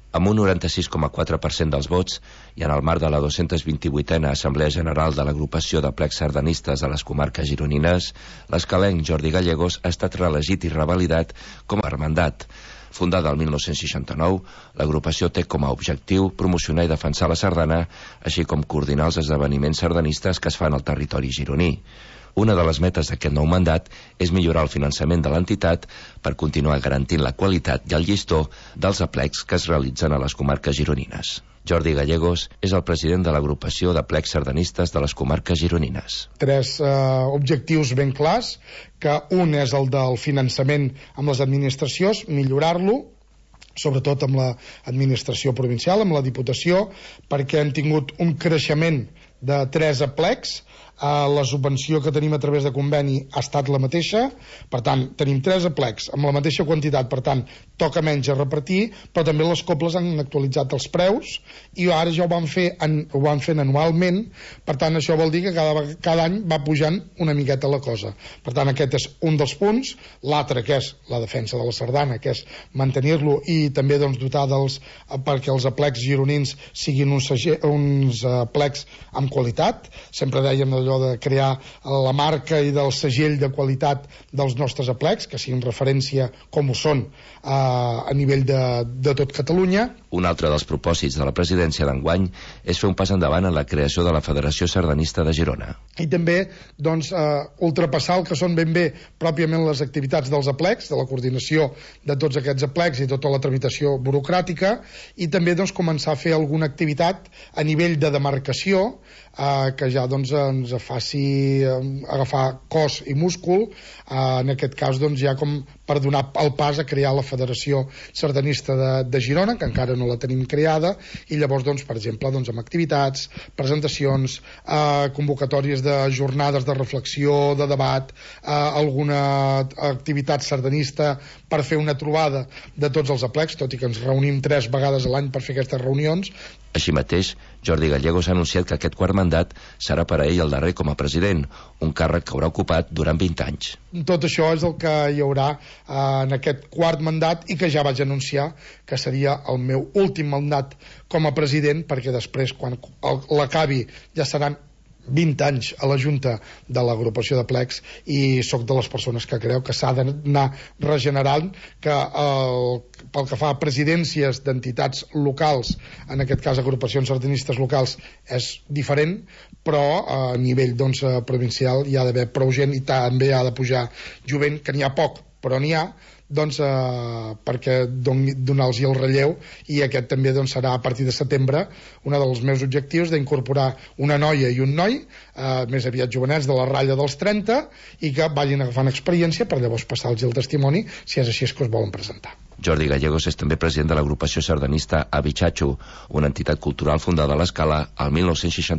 Amb un 96,4% dels vots i en el marc de la 228a Assemblea General de l'Agrupació de Plecs Sardanistes de les Comarques Gironines, l'escalenc Jordi Gallegos ha estat reelegit i revalidat com a mandat. Fundada el 1969, l'agrupació té com a objectiu promocionar i defensar la sardana, així com coordinar els esdeveniments sardanistes que es fan al territori gironí. Una de les metes d'aquest nou mandat és millorar el finançament de l'entitat per continuar garantint la qualitat i el llistó dels aplecs que es realitzen a les comarques gironines. Jordi Gallegos és el president de l'agrupació de plecs sardanistes de les comarques gironines. Tres objectius ben clars, que un és el del finançament amb les administracions, millorar-lo, sobretot amb l'administració provincial, amb la Diputació, perquè hem tingut un creixement de 3 aplecs. La subvenció que tenim a través de conveni ha estat la mateixa, per tant tenim 3 aplecs amb la mateixa quantitat, per tant toca menys a repartir, però també les cobles han actualitzat els preus i ara ja ho van fent anualment, per tant això vol dir que cada any va pujant una miqueta la cosa. Per tant aquest és un dels punts. L'altre, que és la defensa de la sardana, que és mantenir-lo i també dotar perquè els aplecs gironins siguin uns aplecs amb qualitat. Sempre dèiem allò de crear la marca i del segell de qualitat dels nostres aplecs, que siguin referència com ho són a nivell de tot Catalunya. Un altre dels propòsits de la presidència d'enguany és fer un pas endavant en la creació de la Federació Sardanista de Girona. I també ultrapassar el que són ben bé pròpiament les activitats dels aplecs, de la coordinació de tots aquests aplecs i tota la tramitació burocràtica, i també començar a fer alguna activitat a nivell de demarcació que ja ens faci agafar cos i múscul, en aquest cas ja com per donar el pas a crear la Federació Sardanista de Girona, que encara no la tenim creada, i llavors per exemple amb activitats, presentacions, convocatòries de jornades de reflexió, de debat, alguna activitat sardanista per fer una trobada de tots els aplecs, tot i que ens reunim 3 vegades a l'any per fer aquestes reunions. Així mateix, Jordi Gallegos ha anunciat que aquest quart mandat serà per a ell el darrer com a president, un càrrec que haurà ocupat durant 20 anys. Tot això és el que hi haurà en aquest quart mandat i que ja vaig anunciar que seria el meu últim mandat com a president, perquè després, quan l'acabi, ja seran 20 anys a la Junta de l'agrupació de plecs i sóc de les persones que creu que s'ha d'anar regenerant, que pel que fa a presidències d'entitats locals, en aquest cas agrupacions sardanistes locals, és diferent, però a nivell provincial hi ha d'haver prou gent i també ha de pujar jovent, que n'hi ha poc, però n'hi ha, perquè donar-los el relleu, i aquest també serà a partir de setembre un dels meus objectius, d'incorporar una noia i un noi més aviat jovenets, de la ratlla dels 30, i que vagin agafant experiència per llavors passar-los el testimoni si és així que es volen presentar. Jordi Gallegos és també president de l'agrupació sardanista Abitxatxo, una entitat cultural fundada a l'Escala el 1960.